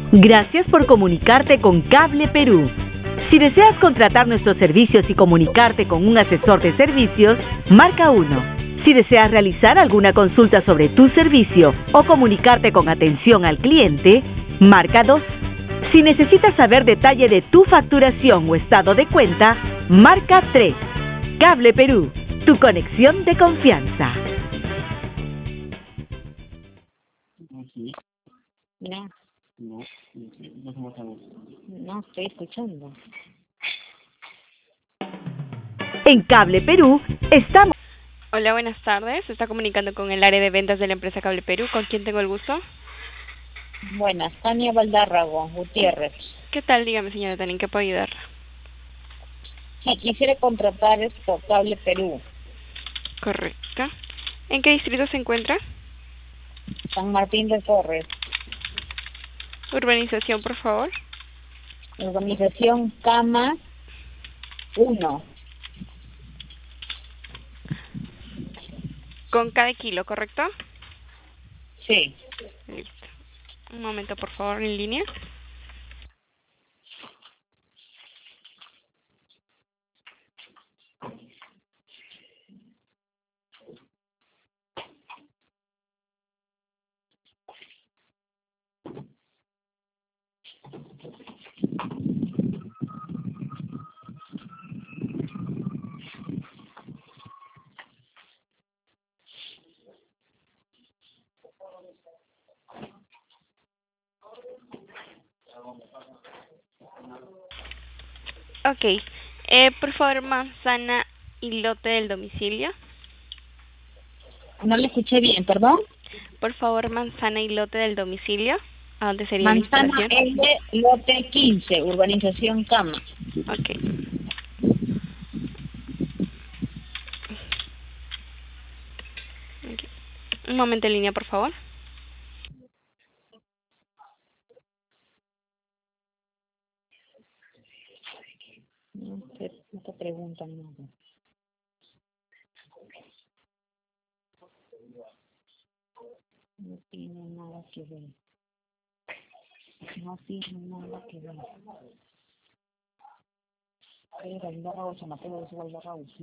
Gracias por comunicarte con Cable Perú. Si deseas contratar nuestros servicios y comunicarte con un asesor de servicios, marca 1. Si deseas realizar alguna consulta sobre tu servicio o comunicarte con atención al cliente, marca 2. Si necesitas saber detalle de tu facturación o estado de cuenta, marca 3. Cable Perú, tu conexión de confianza. No, no estoy escuchando. En Cable Perú estamos... Hola, buenas tardes. Se está comunicando con el área de ventas de la empresa Cable Perú. ¿Con quién tengo el gusto? Buenas, Tania Valdárrago Gutiérrez. ¿Qué tal? Dígame, señora Tania, ¿en qué puedo ayudarla? Sí, quisiera contratar esto, Cable Perú. Correcto. ¿En qué distrito se encuentra? San Martín de Porres. Urbanización, por favor. Organización Cama 1. Con cada kilo, ¿correcto? Sí. Listo. Un momento, por favor, en línea. Ok. Por favor, manzana y lote del domicilio. No le escuché bien, perdón. Por favor, manzana y lote del domicilio. ¿A dónde sería la Manzana instalación? L, lote 15, Urbanización Cama. Ok. Ok. Un momento en línea, por favor. No te preguntan nada. No tiene nada que ver. No tiene nada que ver. Valdárrago, San Mateo de Valdárrago, sí.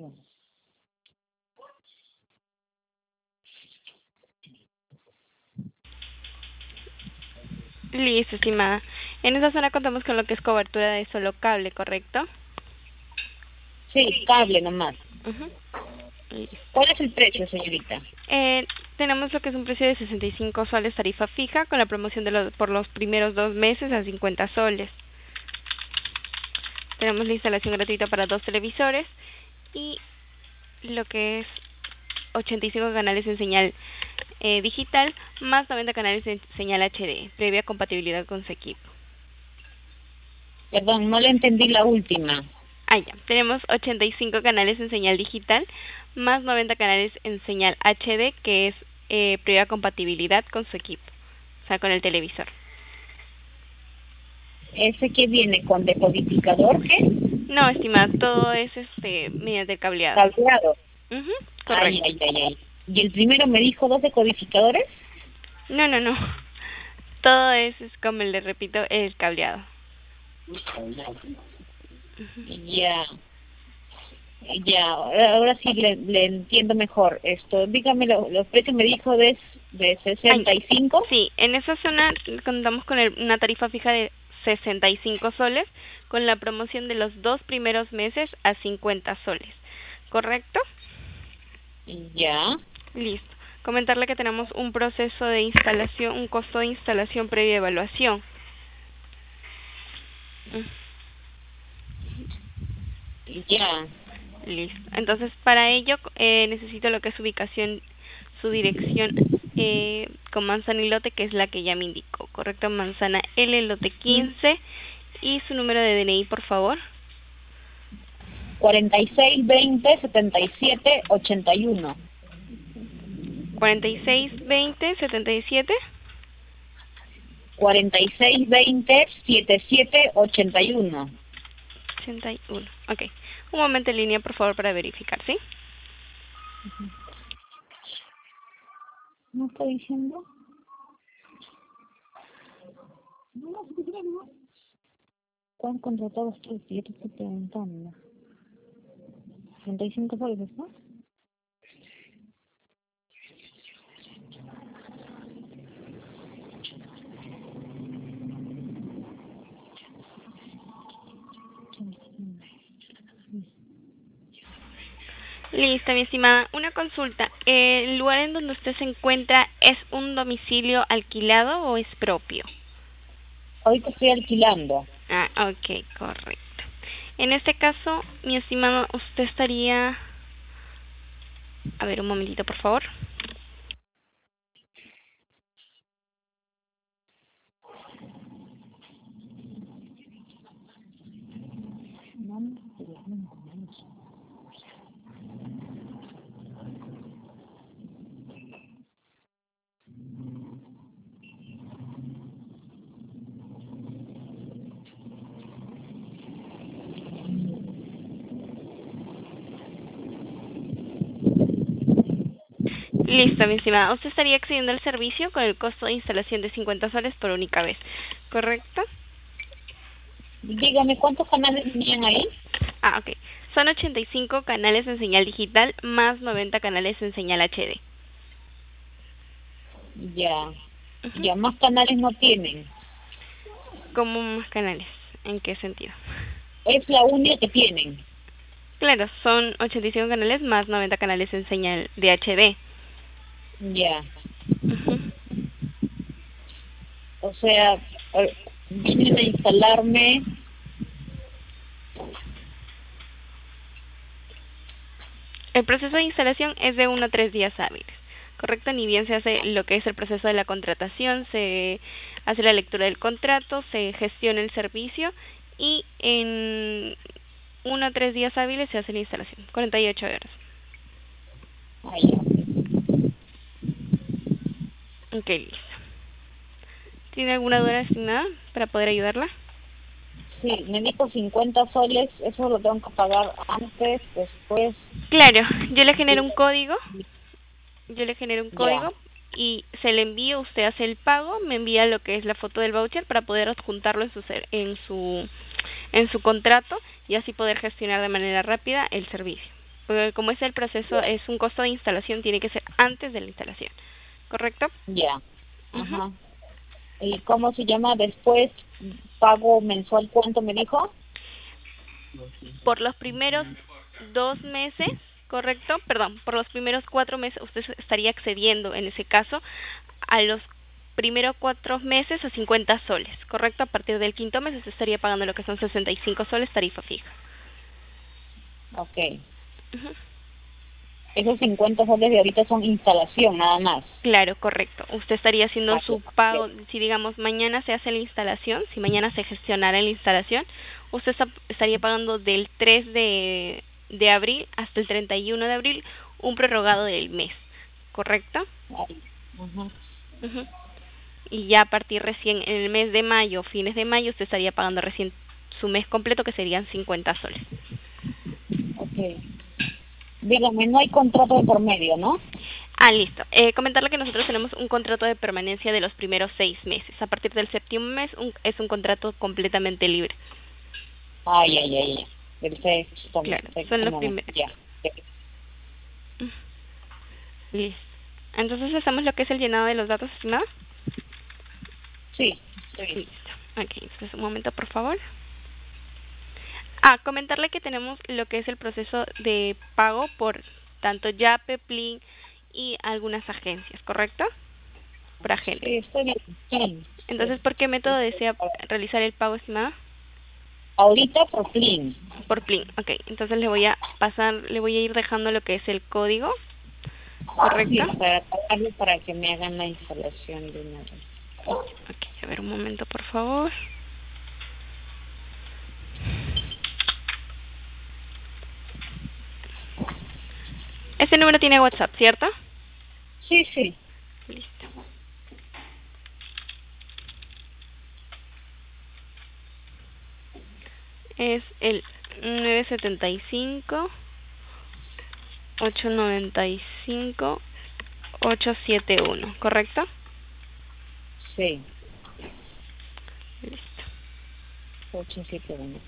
Listo, estimada. En esa zona contamos con lo que es cobertura de solo cable, ¿correcto? Sí, cable nomás. Ujú. Listo. ¿Cuál es el precio, señorita? Tenemos lo que es un precio de 65 soles tarifa fija con la promoción de por los primeros 2 meses a 50 soles. Tenemos la instalación gratuita para 2 televisores y lo que es 85 canales en señal digital más 90 canales en señal HD, previa compatibilidad con su equipo. Perdón, no le entendí la última. Ah, ya. Tenemos 85 canales en señal digital, más 90 canales en señal HD, que es previa compatibilidad con su equipo, o sea, con el televisor. ¿Ese que viene con decodificador, qué? No, estimada, todo es mediante cableado. Cableado. Ujú, Ay, correcto. ay, ay, ay. ¿Y el primero me dijo 2 decodificadores? No, no, no. Todo es como le repito, el cableado. Ya, ya, ahora sí le entiendo mejor. Dígame, los precios me dijo de Ay, 65. sí, en esa zona contamos con una tarifa fija de 65 soles, con la promoción de los 2 primeros meses a 50 soles. ¿Correcto? Ya. Listo. Comentarle que tenemos un proceso de instalación, un costo de instalación previa evaluación. Ya. Listo. Entonces, para ello necesito lo que es ubicación, su dirección con manzana y lote, que es la que ya me indicó, ¿correcto? Manzana L, lote 15, y su número de DNI, por favor. 46 20 77 81. 46 20 77 46 20 77 81. 81. Ok. Un momento en línea, por favor, para verificar, ¿sí? ¿No está diciendo? ¿Cuán contratado estoy? Yo te estoy preguntando. 35 soles, ¿no? Listo, mi estimada. Una consulta. ¿El lugar en donde usted se encuentra es un domicilio alquilado o es propio? Ahorita estoy alquilando. Ah, ok, correcto. En este caso, mi estimado, usted estaría... A ver, un momentito, por favor. Listo, mi estimada. Usted estaría accediendo al servicio con el costo de instalación de 50 soles por única vez, ¿correcto? Dígame, ¿cuántos canales tenían ahí? Ah, ok. Son 85 canales en señal digital más 90 canales en señal HD. Ya. Ujú. Ya, más canales no tienen. ¿Cómo más canales? ¿En qué sentido? Es la única que tienen. Claro, son 85 canales más 90 canales en señal de HD. Ya. Ujú. O sea, vienen a instalarme. El proceso de instalación es de 1 a 3 días hábiles, ¿correcto? Ni bien se hace lo que es el proceso de la contratación, se hace la lectura del contrato, se gestiona el servicio y en 1 a 3 días hábiles se hace la instalación, 48 horas. Ah, ya. Ok, listo. ¿Tiene alguna duda, estimada, para poder ayudarla? Sí, me dijo 50 soles, eso lo tengo que pagar antes, después. Claro, yo le genero un código, Ya. y se le envío, usted hace el pago, me envía lo que es la foto del voucher para poder adjuntarlo en su contrato y así poder gestionar de manera rápida el servicio. Porque como es el proceso, es un costo de instalación, tiene que ser antes de la instalación, ¿correcto? Ya. Ujú. Ajá. ¿Y cómo se llama después? ¿Pago mensual cuánto me dijo? Por los primeros 2 meses, ¿correcto? Perdón, por los primeros 4 meses usted estaría accediendo, en ese caso, a los primeros 4 meses a 50 soles, ¿correcto? A partir del quinto mes usted estaría pagando lo que son 65 soles tarifa fija. Ok. Ujú. Esos 50 soles de ahorita son instalación, nada más. Claro, correcto. Usted estaría haciendo Ah, ya. su pago, si digamos mañana se hace la instalación, si mañana se gestionara la instalación, usted estaría pagando del 3 de abril hasta el 31 de abril un prorrogado del mes, ¿correcto? Ay, ajá. Ujú. Y ya a partir recién en el mes de mayo, fines de mayo, usted estaría pagando recién su mes completo, que serían 50 soles. Ok. Dígame, no hay contrato de por medio, ¿no? Ah, listo. Comentarle que nosotros tenemos un contrato de permanencia de los primeros 6 meses. A partir del séptimo mes es un contrato completamente libre. Ay, ay, ay, ay. Perfecto, Claro, son perfecto, los momento. primeros. Ya. Listo. Entonces hacemos lo que es el llenado de los datos, estimada. Sí, sí. Listo. Ok, entonces un momento, por favor. Ah, comentarle que tenemos lo que es el proceso de pago por tanto Yape, Plin y algunas agencias, ¿correcto? Por agente. Sí, estoy bien. Sí, Entonces, sí. ¿por qué método desea realizar el pago, estimada? Ahorita por Plin. Por Plin. Ok, entonces le voy a ir dejando lo que es el código, Sí, ¿correcto? para pagarlo para que me hagan la instalación de una vez. Ok, a ver un momento, por favor. Este número tiene WhatsApp, ¿cierto? Sí, sí. Listo. Es el 975-895-871, ¿correcto? Sí. 871.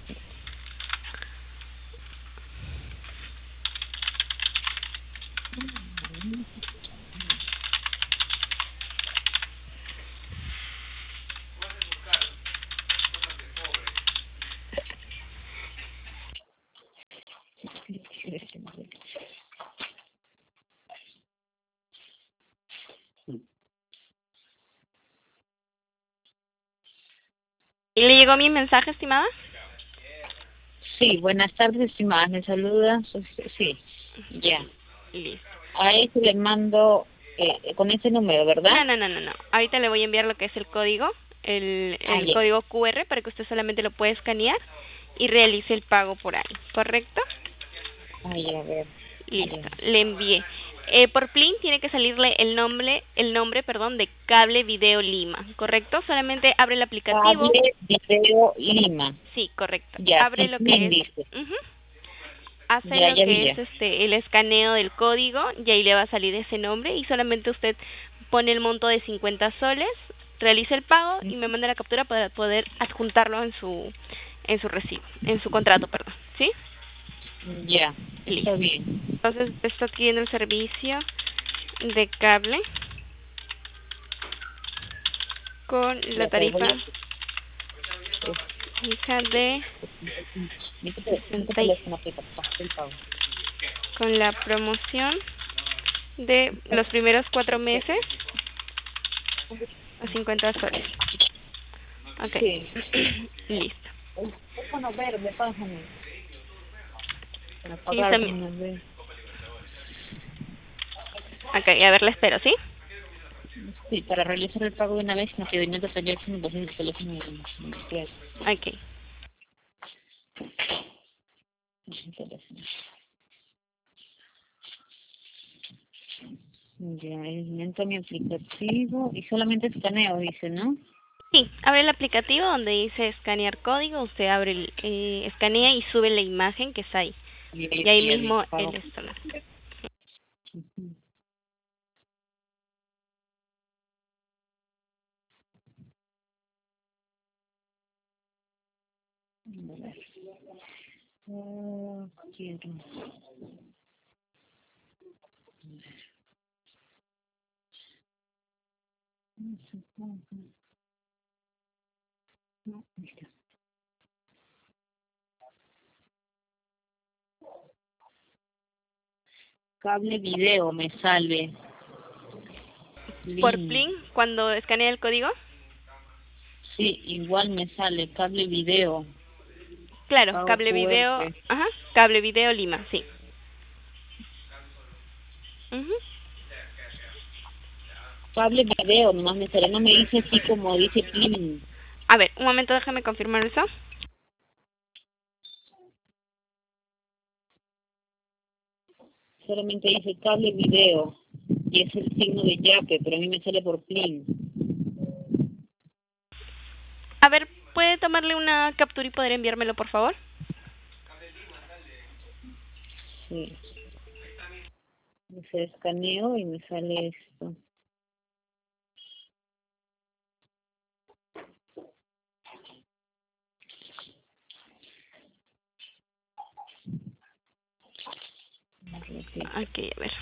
¿Y le llegó mi mensaje, estimada? Sí, buenas tardes, estimada. Me saluda. Sí, ya. Listo. A ese le mando con ese número, ¿verdad? No. Ahorita le voy a enviar lo que es el código, el Ya. código QR para que usted solamente lo pueda escanear y realice el pago por ahí, ¿correcto? Ay, a ver. Listo, Ya. le envié. Por Plin tiene que salirle el nombre, de Cable Video Lima, ¿correcto? Solamente abre el aplicativo. Cable Video Lima. Sí, correcto. Ya, Abre sí, lo que bien es. dice. Hace Ya, lo ya que vi es ya. el escaneo del código y ahí le va a salir ese nombre y solamente usted pone el monto de 50 soles, realiza el pago y me manda la captura para poder adjuntarlo en su recibo, en su contrato, perdón, ¿sí? Ya, está Listo. bien. Entonces está adquiriendo el servicio de cable con la Ya, pero voy tarifa a... fija de Mi 60 teléfono que pasó el pago. con la promoción de los primeros 4 meses a 50 soles. Ok. Sí. Listo. El teléfono verde, pásame. Para Y pagar también. con el... Ok, a ver, la espero, ¿sí? Sí, para realizar el pago de una vez, no que venía de teléfono, pues el teléfono industrial. Ok. El teléfono. Ya, entro a mi aplicativo y solamente escaneo, dice, ¿no? Sí, abre el aplicativo donde dice escanear código, usted abre escanea y sube la imagen que está ahí. Y ahí Ya mismo dice pago. el esto. Ujú. A ver. Quiero. No, ahí está. Cable video me sale. Por Link. Plin, cuando escanea el código, Sí, igual me sale cable video. claro, Pago cable video, QR. cable video Lima, sí. Ujú. Cable video, nomás me sale, no me dice así como dice PIN. A ver, un momento, déjame confirmar eso. Solamente dice cable video. Y es el signo de yape, pero a mí me sale por PIN. A ver, ¿puede tomarle una captura y poder enviármelo, por favor? Sí. Se escaneo y me sale esto. Ok, a ver.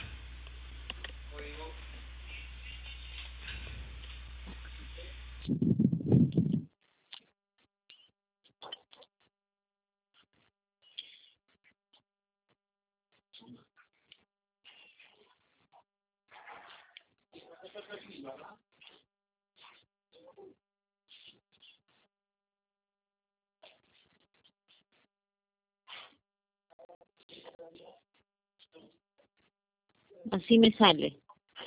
Así me sale.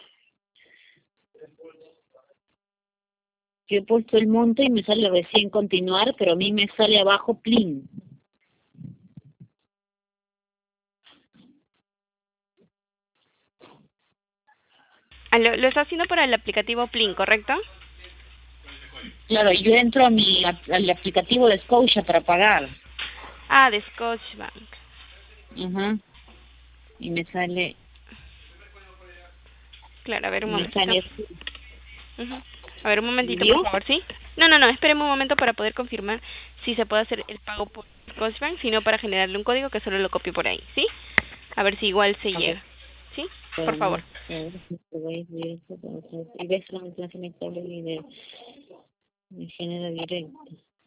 Yo he puesto el monto y me sale recién continuar, pero a mí me sale abajo PLIN. Lo está haciendo para el aplicativo Plin, ¿correcto? Claro, yo entro a al aplicativo de Scotia para pagar. Ah, de Scotiabank. Ajá. Y me sale, Claro, a ver, un me momentito. sale, Ujú. A ver, un momentito, ¿Envío? por favor, ¿sí? No, espéreme un momento para poder confirmar si se puede hacer el pago por Scotiabank, sino para generarle un código que solo lo copio por ahí, ¿sí? A ver si igual se Ok. llega, ¿sí? Por favor. Y ves solamente la conectable y de género directo.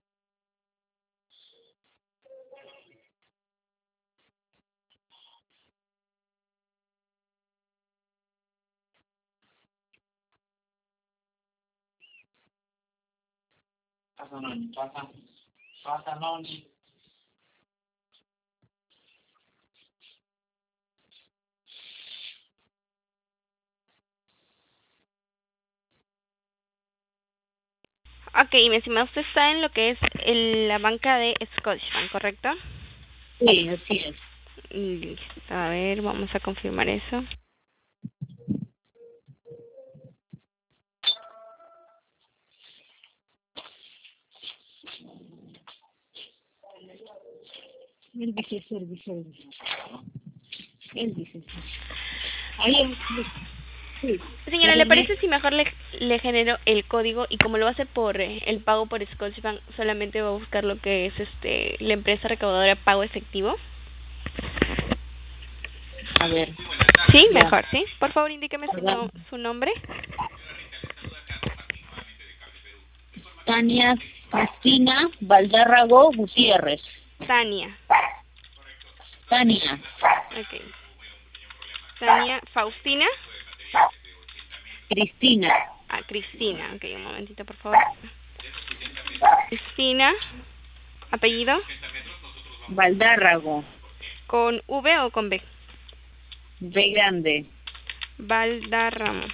Ok, mi estimado, usted está en lo que es la banca de Scotiabank, ¿correcto? Sí, así es. Listo, a ver, vamos a confirmar eso. El dice. Él dice. Ahí sí. Señora, ¿le parece si mejor le genero el código y como lo va a hacer por el pago por Scotiabank, solamente va a buscar lo que es la empresa recaudadora pago efectivo? A ver. Sí, Ya. mejor, ¿sí? Por favor, indíqueme ¿Verdad? su nombre. Tania Cristina Valderrago Gutiérrez. Tania. Tania. Ok. Tania Faustina. Cristina. Ah, Cristina. Ok, un momentito, por favor. Cristina. Apellido. Valderrago. ¿Con V o con B? B grande. Valdarramo.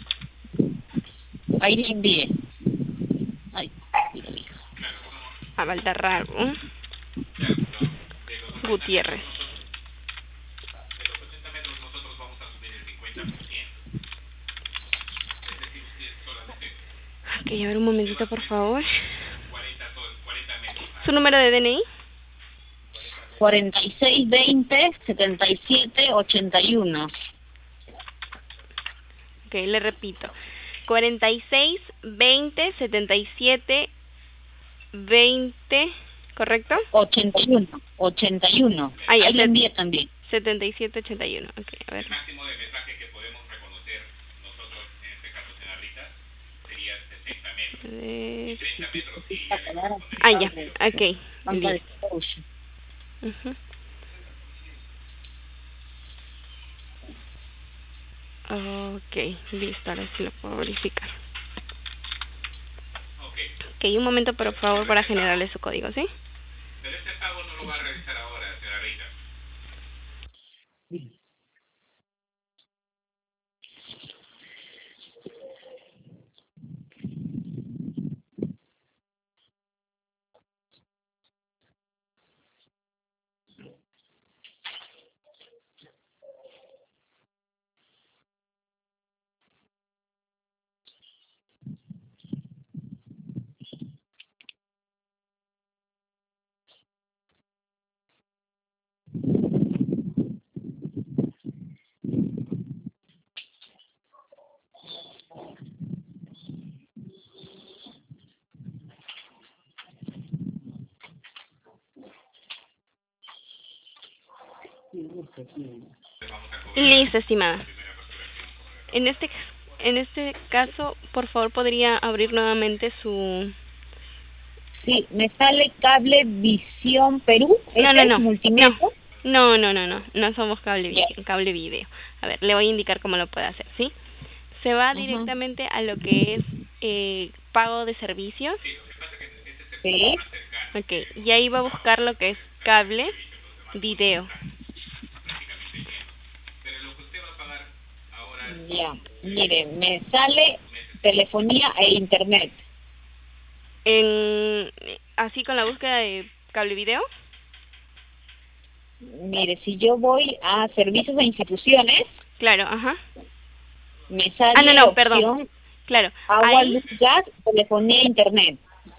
Ahí le envié. Ay, mira, mija. A Valdarramo. Gutiérrez. Ok, a ver un momentito, por favor. ¿Su número de DNI? 4620-7781. Ok, le repito. 4620-7720, ¿correcto? 81. Ah, ya, Ahí le envié también. 7781. Ok, a ver. Ah, ya, ok, Banca de listo. Scotia. Ujú. Ok, listo, ahora sí lo puedo verificar. Ok, un momento, por favor, para generarle su código, ¿sí? Listo, estimada. En este caso, por favor, podría abrir nuevamente su... Sí, me sale Cable Visión Perú. No, ¿Ese es multimedia? no somos Ya. cable video. A ver, le voy a indicar cómo lo puede hacer, ¿sí? Se va Ajá. directamente a lo que es pago de servicios. Sí. Ok, y ahí va a buscar lo que es cable video. Ya. Mire, me sale telefonía e internet. Así con la búsqueda de cable video. Mire, si yo voy a servicios e instituciones, Claro, ajá. me sale No, perdón. opción Claro, agua, ahí, luz, gas, telefonía e internet.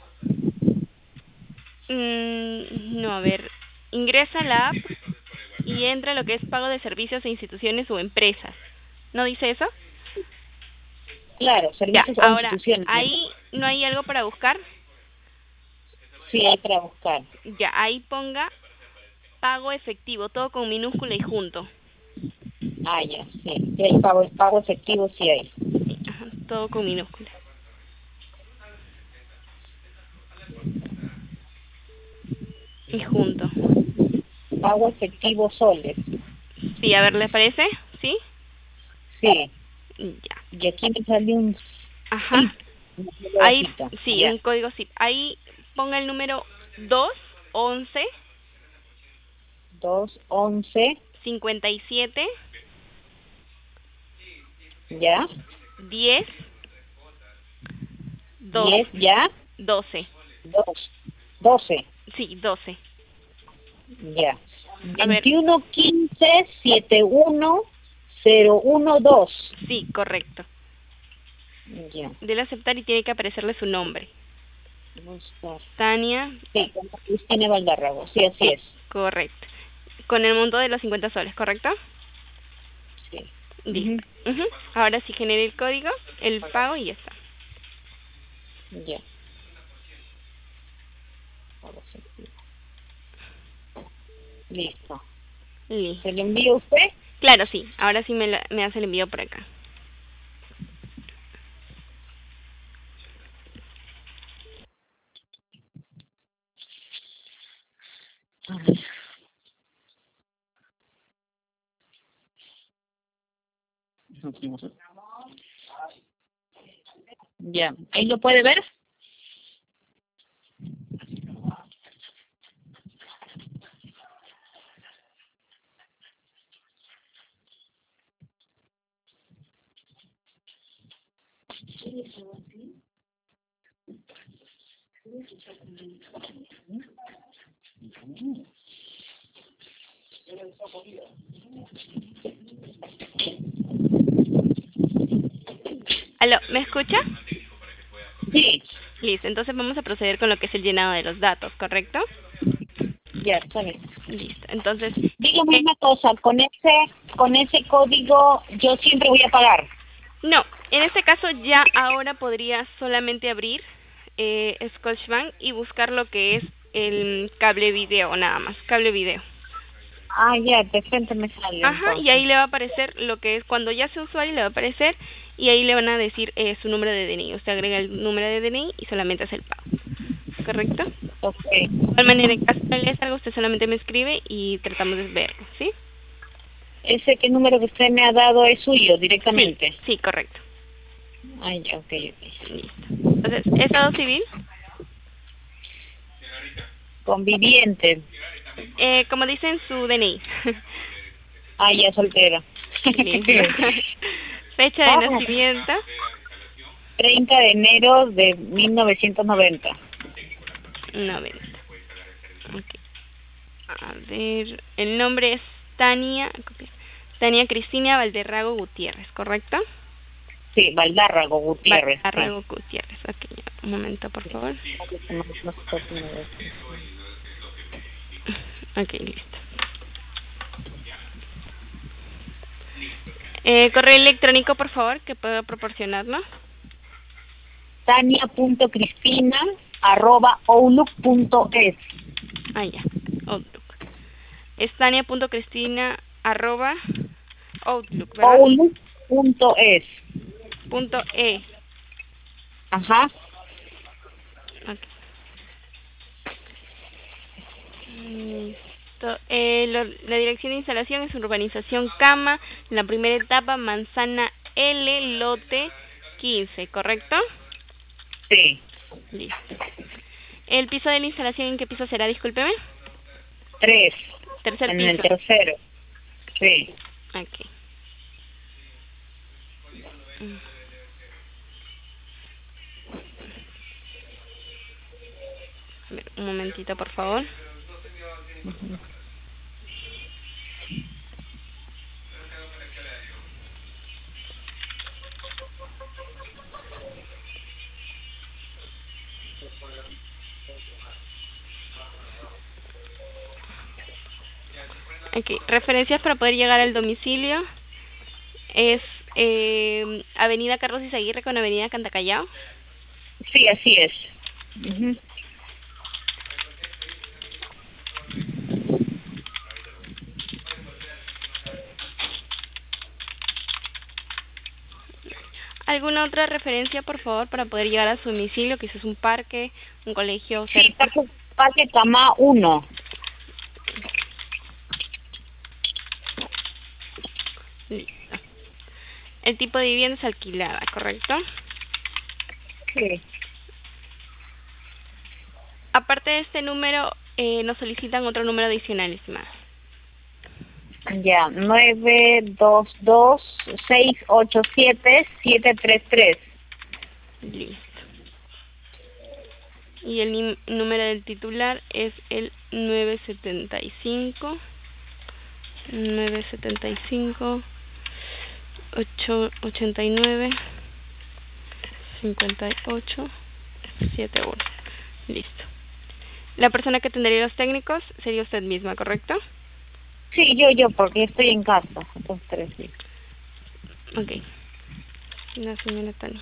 no, a ver, ingresa a la app y entra a lo que es pago de servicios e instituciones o empresas. ¿No dice eso? Claro, Ya, servicios o ahora, instituciones. ahí no hay algo para buscar. Sí, hay para buscar. Ya, ahí ponga pago efectivo, todo con minúscula y junto. Ah, ya, sí. Sí, el pago efectivo sí hay. Sí, ajá, todo con minúscula. Y junto. Pago efectivo soles. Sí, a ver, ¿le parece? ¿Sí? Sí. Ya. Y aquí me sale un Ajá. una Ahí, hojita. sí, Ya. un código zip. Ahí ponga el número 211 211. 57 Ya. 10 10 ya. 12. 12. Sí, 12. Ya. A ver, 2115-71012. sí, correcto. Ya. Dele aceptar y tiene que aparecerle su nombre. Buscar. Tania. Sí, Cristina Valdárrago. Sí, así es. Correcto. Con el monto de los 50 soles, ¿correcto? Sí. Ujú. Listo. Ujú. Ahora sí genere el código, el pago y ya está. Ya. Listo. Listo. ¿Se lo envío a usted? Claro, sí. Ahora sí me hace el envío por acá. A ver. Ya. ¿Ahí lo puede ver? ¿Aló? ¿Me escucha? Sí. Listo. Entonces vamos a proceder con lo que es el llenado de los datos, ¿correcto? Ya, está bien. Listo. Entonces, Dígame una cosa, con ese código yo siempre voy a pagar. no, en este caso ya ahora podría solamente abrir Scotiabank y buscar lo que es el cable video, nada más, cable video. Ah, ya, de frente me sale Ajá, y ahí entonces. le va a aparecer lo que es, cuando ya sea usuario le va a aparecer y ahí le van a decir su número de DNI. Usted agrega el número de DNI y solamente hace el pago, ¿correcto? Ok. De igual manera, en caso de que le salga, usted solamente me escribe y tratamos de verlo, ¿sí? Ese que número que usted me ha dado es suyo Sí, directamente. sí, correcto. Ah, ya, ok, ok. Listo. Entonces, estado civil, Conviviente. como dicen su DNI. Ah, ya, soltera. Listo. Fecha de Ah, nacimiento, 30 de enero de 1990. 90. Okay. A ver, el nombre es Tania Cristina Valderrago Gutiérrez, ¿correcto? Sí, Valdárrago Gutiérrez, sí. Valderrago Gutiérrez. Ok, ya, un momento, por favor. Ok, listo. Correo electrónico, por favor, que pueda proporcionarnos. Tania.cristina@outlook.es. Ah, ya, Outlook. Es tania.cristina@outlook, ¿verdad? Outlook.es. .e. Ajá. Ok. Listo. La dirección de instalación es urbanización Cama, en la primera etapa, manzana L, lote 15, ¿correcto? Sí. Listo. ¿El piso de la instalación en qué piso será? Discúlpeme. 3. Tercer En el piso. tercero. Sí. Ok. A ver, un momentito, por favor. Ok. Referencias para poder llegar al domicilio es Avenida Carlos Izaguirre con Avenida Cantacallao. Sí, así es. Ujú. ¿Alguna otra referencia, por favor, para poder llegar a su domicilio? Quizás un parque, un colegio Sí, cerca. Parque Cama 1. Listo. El tipo de vivienda es alquilada, ¿correcto? Sí. Aparte de este número, nos solicitan otro número adicional, estimada. Ya, 922-687-733. Listo. Y el número del titular es el 975 889 5871. Listo. La persona que tendría los técnicos sería usted misma, ¿correcto? Sí, yo, porque estoy en casa. Entonces, 3 sí. Ok. La señora Tania.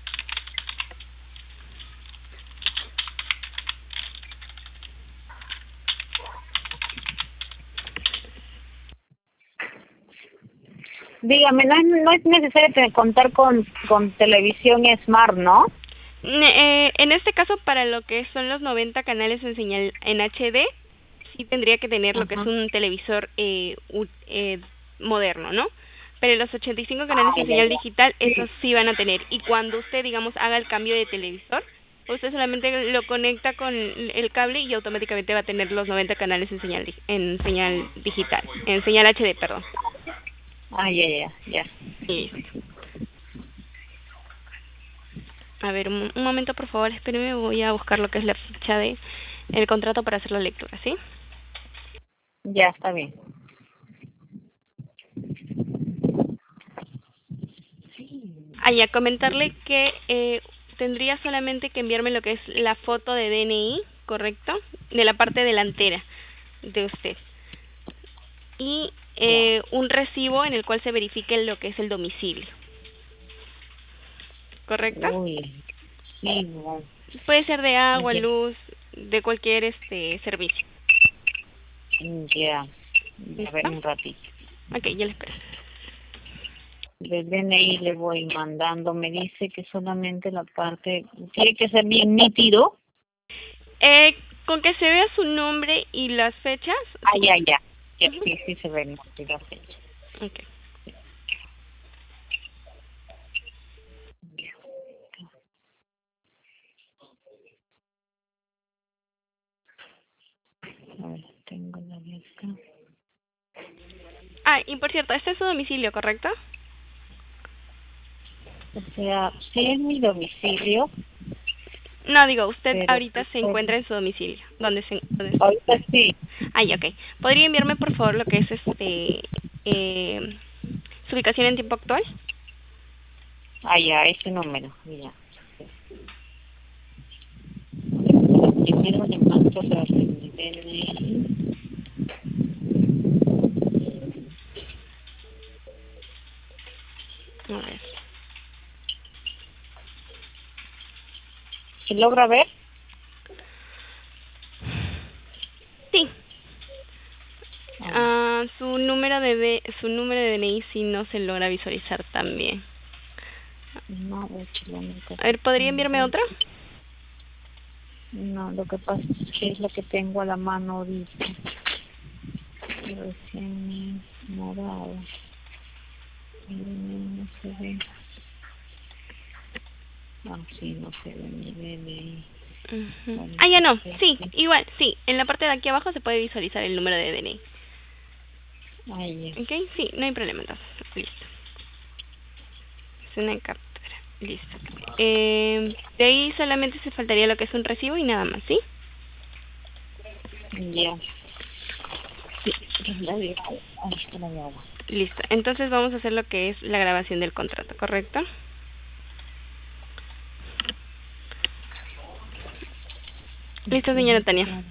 Dígame, no es necesario contar con televisión Smart, ¿no? En este caso, para lo que son los 90 canales en señal en HD, sí tendría que tener lo que es Ajá. un televisor moderno, ¿no? Pero los 85 canales en señal digital, esos sí van a tener. Y cuando usted, digamos, haga el cambio de televisor, usted solamente lo conecta con el cable y automáticamente va a tener los 90 canales en señal digital, en señal HD, perdón. Ya. Listo. A ver, un momento, por favor, espéreme, voy a buscar lo que es la ficha de el contrato para hacer la lectura, ¿sí? Ya, está bien. Ya comentarle que tendría solamente que enviarme lo que es la foto de DNI, ¿correcto? De la parte delantera de usted. Y un recibo en el cual se verifique lo que es el domicilio. ¿Correcto? Uy, sí, no. Puede ser de agua, Ya. luz, de cualquier servicio. Ya. A ver, ¿Listo? un ratito. Ok, ya le espero. Del DNI le voy mandando. Me dice que solamente la parte... Tiene que ser bien nítido. Con que se vea su nombre y las fechas. Ya. Ya, Uh-huh. sí se ve nítido la fecha. Okay. A ver, tengo la lista. Y por cierto, este es su domicilio, ¿correcto? O sea, sí es mi domicilio, No, digo, usted pero ahorita se encuentra en su domicilio. ¿Dónde ahorita sí. ok. ¿Podría enviarme, por favor, lo que es su ubicación en tiempo actual? Ya, ese número, ya. Primero le mando la mi DNI. A ver. ¿Se logra ver? Sí. Ah, Su número su número de DNI sí no se logra visualizar también. no, kilómetros. A ver, ¿podría enviarme otra? No, lo que pasa es que es lo que tengo a la mano ahorita. Recién morado. No se ve. Sí, no se ve mi DNI. Uh-huh. Ya no. Sí, igual, sí. En la parte de aquí abajo se puede visualizar el número de DNI. Ya. Ok, sí, no hay problema entonces. Listo. Es una captura. Listo. De ahí solamente se faltaría lo que es un recibo y nada más, ¿sí? Ya. Sí, la de ahí está la de agua. Listo. Entonces vamos a hacer lo que es la grabación del contrato, ¿correcto? Listo, señora Tania.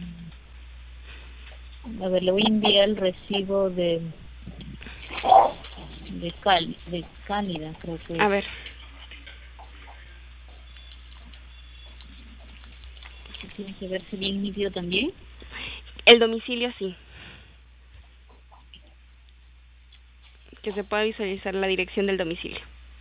A ver, le voy a enviar el recibo de Cálida, creo que A es. ver, Tiene que verse bien nítido también. el domicilio sí. Que se pueda visualizar la dirección del domicilio.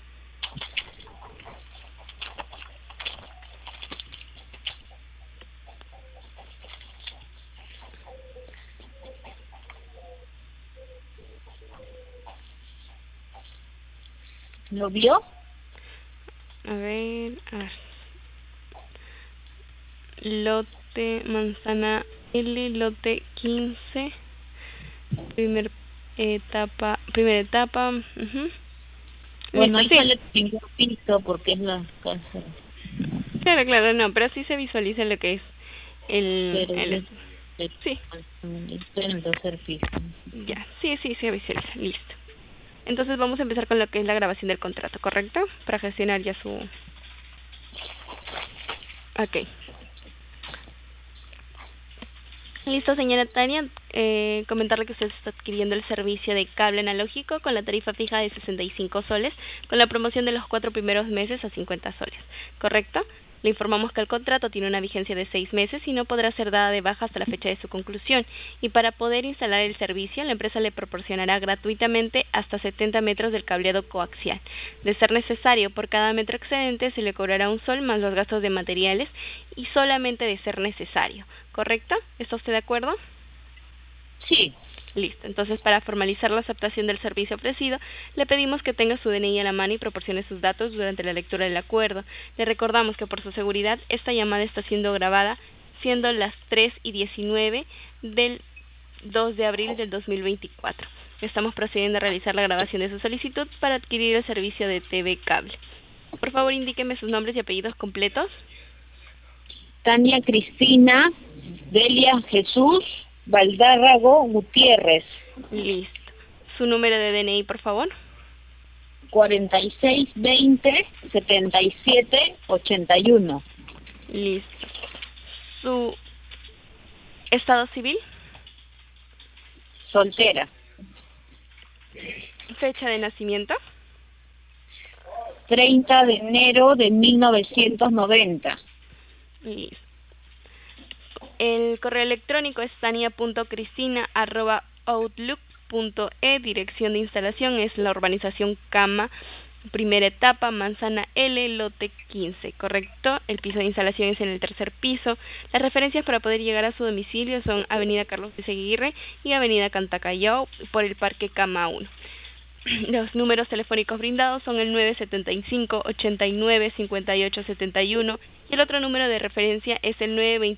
¿Lo vio? A ver. Lote Manzana L, lote 15, primera etapa. Bueno, Listo, ahí sí. sale el primer piso porque es la casa. Claro, no, pero sí se visualiza lo que es Pero el sí, estoy en el tercer piso. ya, sí, se visualiza, listo. Entonces vamos a empezar con lo que es la grabación del contrato, ¿correcto? Para gestionar ya su... Ok. Listo, señora Tania, comentarle que usted está adquiriendo el servicio de cable analógico con la tarifa fija de 65 soles, con la promoción de los 4 primeros meses a 50 soles, ¿correcto? Le informamos que el contrato tiene una vigencia de 6 meses y no podrá ser dada de baja hasta la fecha de su conclusión. Y para poder instalar el servicio, la empresa le proporcionará gratuitamente hasta 70 metros del cableado coaxial. De ser necesario, por cada metro excedente se le cobrará un sol más los gastos de materiales y solamente de ser necesario, ¿correcto? ¿Está usted de acuerdo? Sí. Listo. Entonces, para formalizar la aceptación del servicio ofrecido, le pedimos que tenga su DNI a la mano y proporcione sus datos durante la lectura del acuerdo. Le recordamos que por su seguridad, esta llamada está siendo grabada, siendo las 3:19 del 2 de abril del 2024. Estamos procediendo a realizar la grabación de su solicitud para adquirir el servicio de TV Cable. Por favor, indíqueme sus nombres y apellidos completos. Tania Cristina Delia Jesús Valdárrago Gutiérrez. Listo. Su número de DNI, por favor. 4620-7781. Listo. Su estado civil. Soltera. Fecha de nacimiento. 30 de enero de 1990. Listo. El correo electrónico es tania.cristina@outlook.e. Dirección de instalación es la urbanización Cama, primera etapa, Manzana L, lote 15, ¿correcto? El piso de instalación es en el tercer piso. Las referencias para poder llegar a su domicilio son Avenida Carlos de Seguirre y Avenida Cantacallao por el Parque Cama 1. Los números telefónicos brindados son el 975-89-5871 y el otro número de referencia es el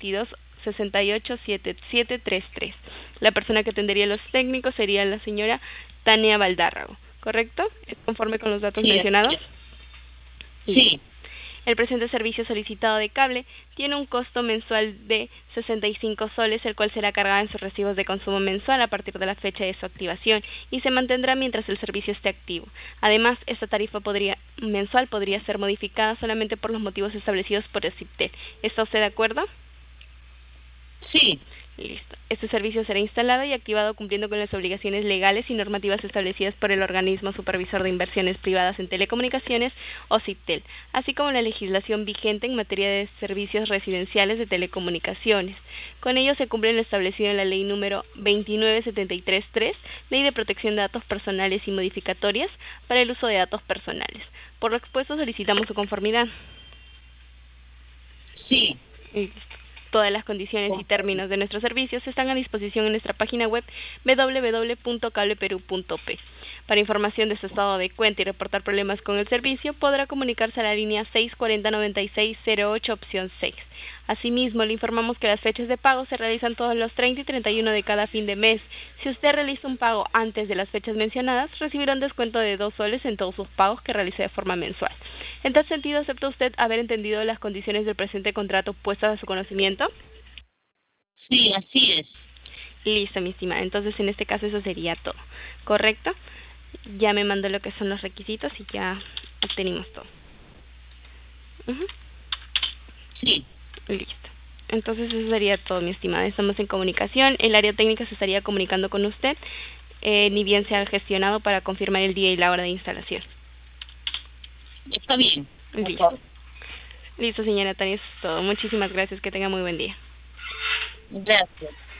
922-687733. La persona que atendería a los técnicos sería la señora Tania Valdárrago, ¿correcto? ¿Es conforme con los datos mencionados? Sí. El presente servicio solicitado de cable tiene un costo mensual de 65 soles, el cual será cargado en sus recibos de consumo mensual a partir de la fecha de su activación y se mantendrá mientras el servicio esté activo. Además, esta tarifa mensual podría ser modificada solamente por los motivos establecidos por el CIPTEL. ¿Está usted de acuerdo? Sí. Listo. Este servicio será instalado y activado cumpliendo con las obligaciones legales y normativas establecidas por el Organismo Supervisor de Inversiones Privadas en Telecomunicaciones, o CIPTEL, así como la legislación vigente en materia de servicios residenciales de telecomunicaciones. Con ello se cumple lo establecido en la Ley número 29733, Ley de Protección de Datos Personales y Modificatorias para el uso de datos personales. Por lo expuesto, solicitamos su conformidad. Sí. Listo. Todas las condiciones y términos de nuestros servicios están a disposición en nuestra página web www.cableperu.p. Para información de su estado de cuenta y reportar problemas con el servicio, podrá comunicarse a la línea 640-9608, opción 6. Asimismo, le informamos que las fechas de pago se realizan todos los 30 y 31 de cada fin de mes. Si usted realiza un pago antes de las fechas mencionadas, recibirá un descuento de 2 soles en todos sus pagos que realice de forma mensual. En tal sentido, ¿acepta usted haber entendido las condiciones del presente contrato puestas a su conocimiento? Sí, así es. Listo, mi estimada. Entonces, en este caso, eso sería todo. ¿Correcto? Ya me mandó lo que son los requisitos y ya obtenimos todo. Sí. Listo. Entonces, eso sería todo, mi estimada. Estamos en comunicación. El área técnica se estaría comunicando con usted ni bien sea gestionado para confirmar el día y la hora de instalación. Está bien. Listo. Listo, señora Tania, eso es todo. Muchísimas gracias. Que tenga muy buen día. Gracias.